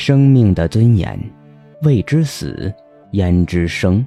生命的尊严，谓之死，焉知生？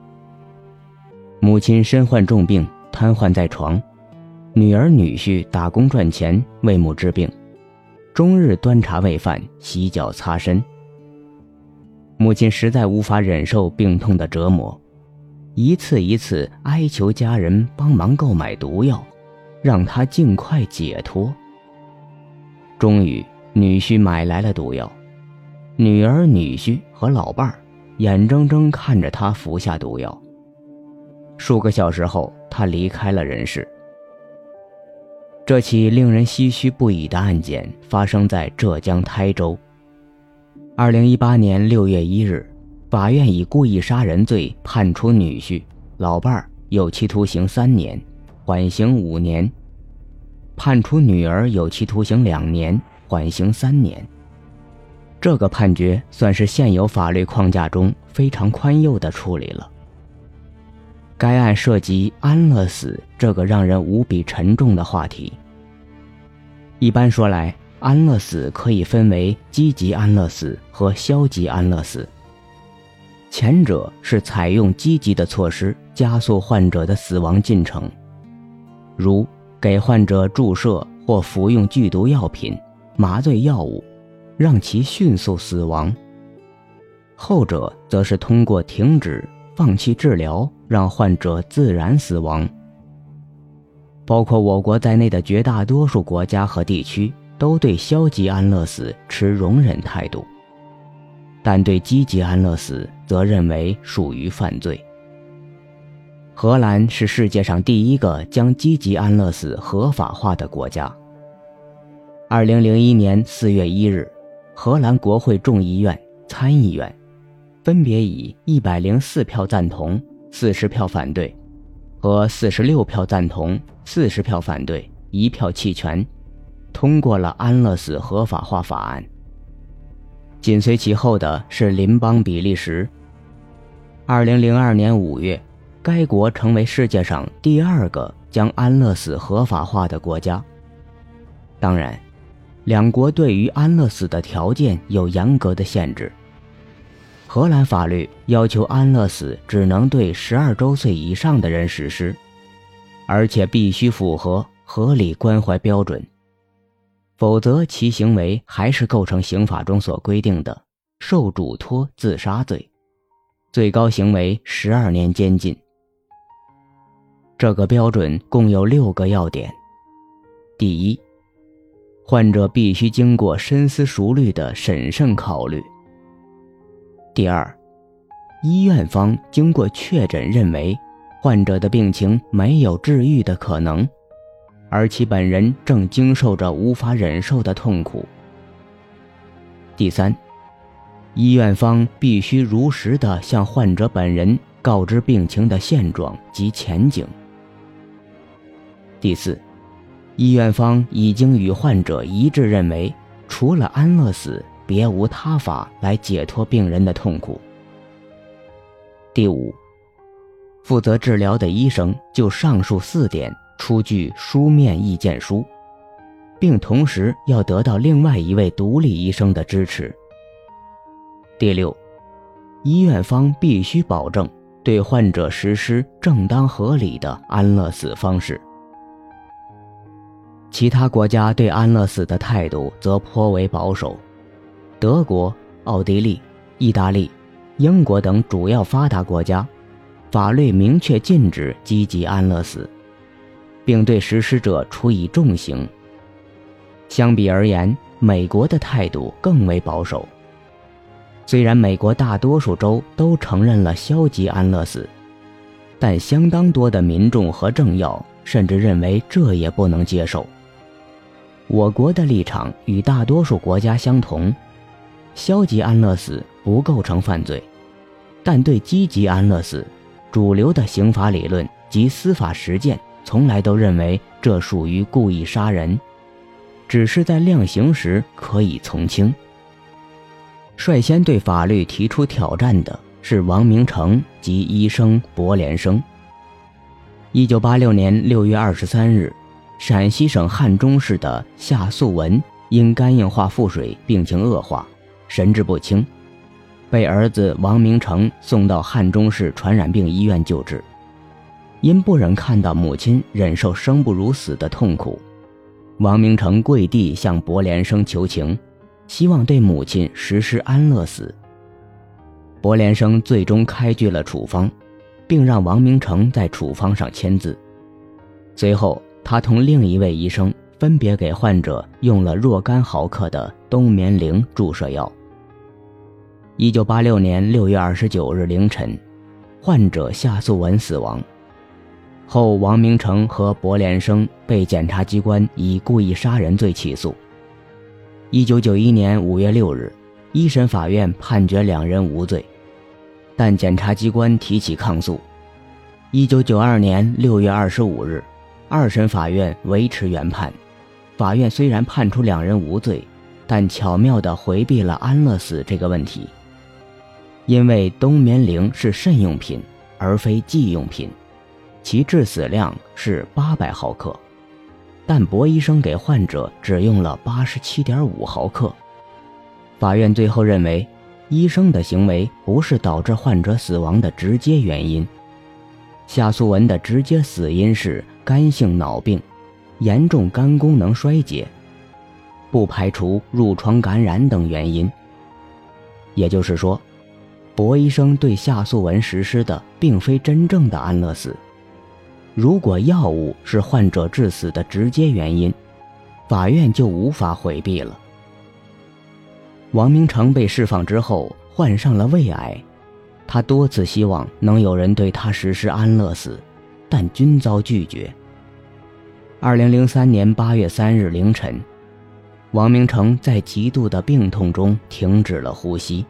母亲身患重病，瘫痪在床，女儿女婿打工赚钱为母治病，终日端茶喂饭，洗脚擦身。母亲实在无法忍受病痛的折磨，一次一次哀求家人帮忙购买毒药，让她尽快解脱。终于女婿买来了毒药，女儿女婿和老伴儿眼睁睁看着她服下毒药。数个小时后，她离开了人世。这起令人唏嘘不已的案件发生在浙江台州。2018年6月1日，法院以故意杀人罪判处女婿、老伴儿有期徒刑3年，缓刑5年，判处女儿有期徒刑2年，缓刑3年。这个判决算是现有法律框架中非常宽宥的处理了。该案涉及安乐死这个让人无比沉重的话题。一般说来，安乐死可以分为积极安乐死和消极安乐死。前者是采用积极的措施加速患者的死亡进程，如给患者注射或服用剧毒药品、麻醉药物，让其迅速死亡。后者则是通过停止、放弃治疗，让患者自然死亡。包括我国在内的绝大多数国家和地区都对消极安乐死持容忍态度，但对积极安乐死则认为属于犯罪。荷兰是世界上第一个将积极安乐死合法化的国家。2001年4月1日，荷兰国会众议院、参议院分别以104票赞同、40票反对和46票赞同、40票反对、1票弃权，通过了安乐死合法化法案。紧随其后的是邻邦比利时。2002年5月，该国成为世界上第2个将安乐死合法化的国家。当然，两国对于安乐死的条件有严格的限制。荷兰法律要求安乐死只能对12周岁以上的人实施，而且必须符合合理关怀标准，否则其行为还是构成刑法中所规定的受嘱托自杀罪，最高刑为12年监禁。这个标准共有6个要点。第一，患者必须经过深思熟虑的审慎考虑。第二，医院方经过确诊认为患者的病情没有治愈的可能，而其本人正经受着无法忍受的痛苦。第三，医院方必须如实地向患者本人告知病情的现状及前景。第四，医院方已经与患者一致认为，除了安乐死，别无他法来解脱病人的痛苦。第五，负责治疗的医生就上述4点出具书面意见书，并同时要得到另外一位独立医生的支持。第六，医院方必须保证对患者实施正当合理的安乐死方式。其他国家对安乐死的态度则颇为保守。德国、奥地利、意大利、英国等主要发达国家，法律明确禁止积极安乐死，并对实施者处以重刑。相比而言，美国的态度更为保守。虽然美国大多数州都承认了消极安乐死，但相当多的民众和政要甚至认为这也不能接受。我国的立场与大多数国家相同，消极安乐死不构成犯罪，但对积极安乐死，主流的刑法理论及司法实践从来都认为这属于故意杀人，只是在量刑时可以从轻。率先对法律提出挑战的是王明成及医生柏连生。1986年6月23日，陕西省汉中市的夏素文因肝硬化腹水病情恶化， 神志不清，被儿子王明成送到汉中市传染病医院救治。因不忍看到母亲忍受生不如死的痛苦，王明成跪地向薄连生求情，希望对母亲实施安乐死。薄连生最终开具了处方，并让王明成在处方上签字。随后他同另一位医生分别给患者用了若干毫克的冬眠灵注射药。1986年6月29日凌晨，患者夏素文死亡。后王明成和薄连生被检察机关以故意杀人罪起诉。1991年5月6日，一审法院判决两人无罪，但检察机关提起抗诉。1992年6月25日，二审法院维持原判。法院虽然判处两人无罪，但巧妙地回避了安乐死这个问题。因为冬眠灵是慎用品而非忌用品，其致死量是800毫克，但薄医生给患者只用了87.5毫克。法院最后认为，医生的行为不是导致患者死亡的直接原因。夏素文的直接死因是肝性脑病，严重肝功能衰竭，不排除褥疮感染等原因。也就是说，薄医生对夏素文实施的并非真正的安乐死。如果药物是患者致死的直接原因，法院就无法回避了。王明成被释放之后患上了胃癌，他多次希望能有人对他实施安乐死，但均遭拒绝。2003年8月3日凌晨，王明成在极度的病痛中停止了呼吸。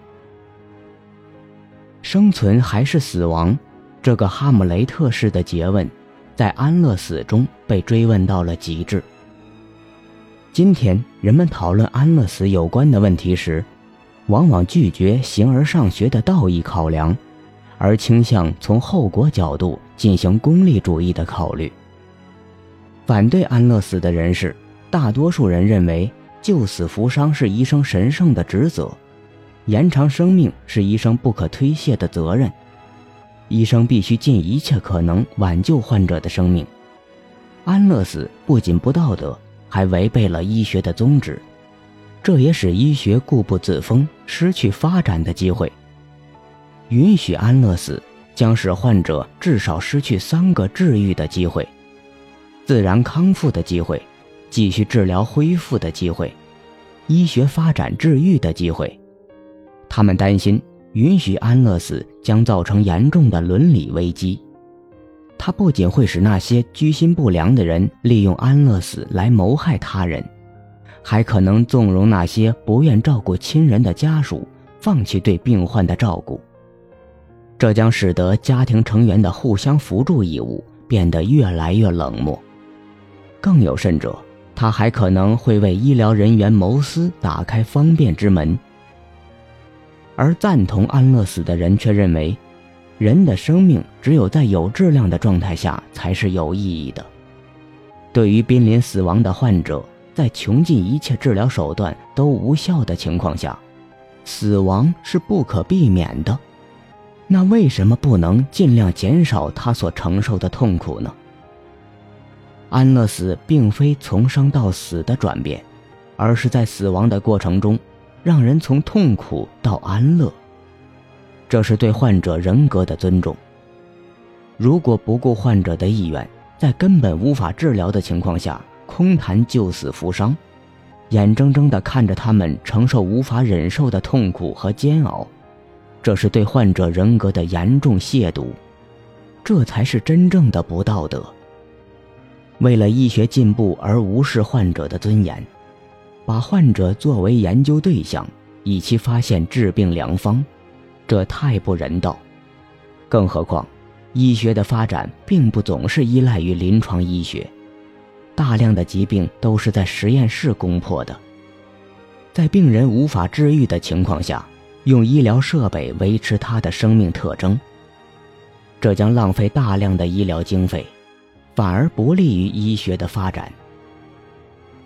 生存还是死亡，这个哈姆雷特式的诘问在安乐死中被追问到了极致。今天人们讨论安乐死有关的问题时，往往拒绝形而上学的道义考量，而倾向从后果角度进行功利主义的考虑。反对安乐死的人士，大多数人认为救死扶伤是医生神圣的职责，延长生命是医生不可推卸的责任，医生必须尽一切可能挽救患者的生命。安乐死不仅不道德，还违背了医学的宗旨，这也使医学固步自封，失去发展的机会。允许安乐死将使患者至少失去3个治愈的机会：自然康复的机会，继续治疗恢复的机会，医学发展治愈的机会。他们担心允许安乐死将造成严重的伦理危机，它不仅会使那些居心不良的人利用安乐死来谋害他人，还可能纵容那些不愿照顾亲人的家属放弃对病患的照顾。这将使得家庭成员的互相扶助义务变得越来越冷漠。更有甚者，它还可能会为医疗人员谋私打开方便之门。而赞同安乐死的人却认为，人的生命只有在有质量的状态下才是有意义的。对于濒临死亡的患者，在穷尽一切治疗手段都无效的情况下，死亡是不可避免的。那为什么不能尽量减少他所承受的痛苦呢？安乐死并非从生到死的转变，而是在死亡的过程中让人从痛苦到安乐，这是对患者人格的尊重。如果不顾患者的意愿，在根本无法治疗的情况下空谈救死扶伤，眼睁睁地看着他们承受无法忍受的痛苦和煎熬，这是对患者人格的严重亵渎，这才是真正的不道德。为了医学进步而无视患者的尊严，把患者作为研究对象，以期发现治病良方，这太不人道。更何况，医学的发展并不总是依赖于临床医学，大量的疾病都是在实验室攻破的。在病人无法治愈的情况下，用医疗设备维持他的生命特征，这将浪费大量的医疗经费，反而不利于医学的发展。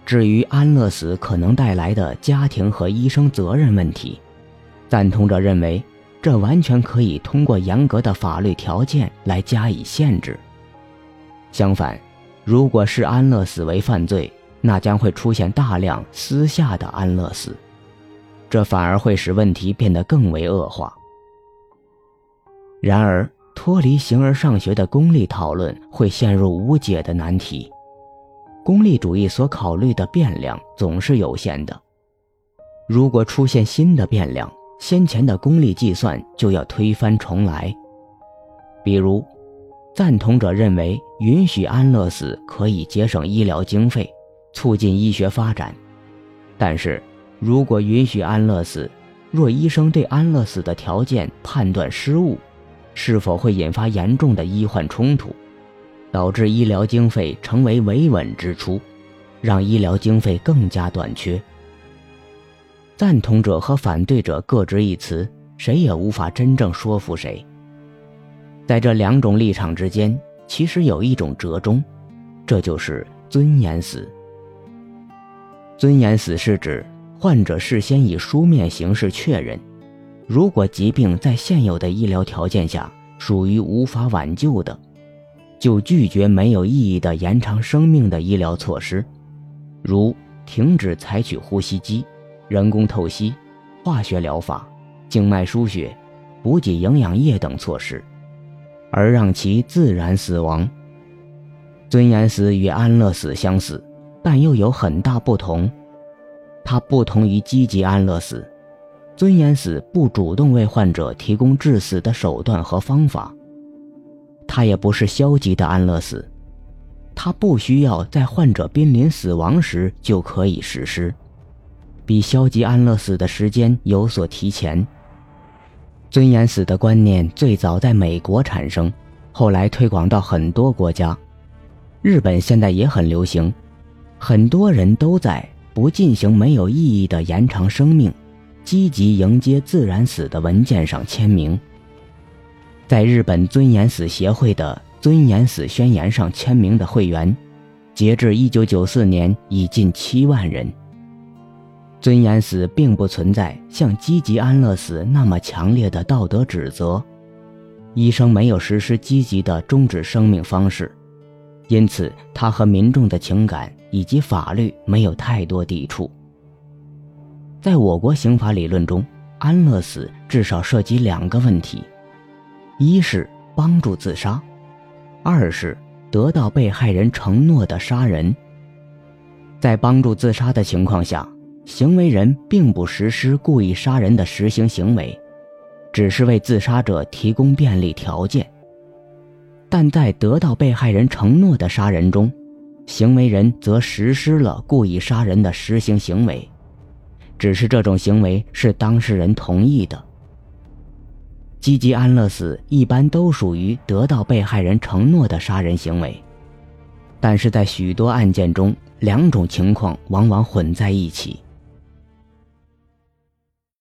至于安乐死可能带来的家庭和医生责任问题，赞同者认为这完全可以通过严格的法律条件来加以限制。相反，如果视安乐死为犯罪，那将会出现大量私下的安乐死，这反而会使问题变得更为恶化。然而，脱离形而上学的功利讨论会陷入无解的难题。功利主义所考虑的变量总是有限的，如果出现新的变量，先前的功利计算就要推翻重来。比如，赞同者认为允许安乐死可以节省医疗经费，促进医学发展。但是，如果允许安乐死，若医生对安乐死的条件判断失误，是否会引发严重的医患冲突，导致医疗经费成为维稳支出，让医疗经费更加短缺？赞同者和反对者各执一词，谁也无法真正说服谁。在这两种立场之间，其实有一种折中，这就是尊严死。尊严死是指患者事先以书面形式确认，如果疾病在现有的医疗条件下属于无法挽救的，就拒绝没有意义的延长生命的医疗措施，如停止采取呼吸机、人工透析、化学疗法、静脉输血、补给营养液等措施，而让其自然死亡。尊严死与安乐死相似，但又有很大不同。它不同于积极安乐死，尊严死不主动为患者提供致死的手段和方法，它也不是消极的安乐死，它不需要在患者濒临死亡时就可以实施，比消极安乐死的时间有所提前。尊严死的观念最早在美国产生，后来推广到很多国家，日本现在也很流行，很多人都在不进行没有意义的延长生命，积极迎接自然死的文件上签名。在日本尊严死协会的尊严死宣言上签名的会员，截至1994年已近7万人。尊严死并不存在像积极安乐死那么强烈的道德指责，医生没有实施积极的终止生命方式，因此它和民众的情感以及法律没有太多抵触。在我国刑法理论中，安乐死至少涉及2个问题，一是帮助自杀，二是得到被害人承诺的杀人。在帮助自杀的情况下，行为人并不实施故意杀人的实行行为，只是为自杀者提供便利条件。但在得到被害人承诺的杀人中，行为人则实施了故意杀人的实行行为，只是这种行为是当事人同意的。积极安乐死一般都属于得到被害人承诺的杀人行为，但是在许多案件中，2种情况往往混在一起。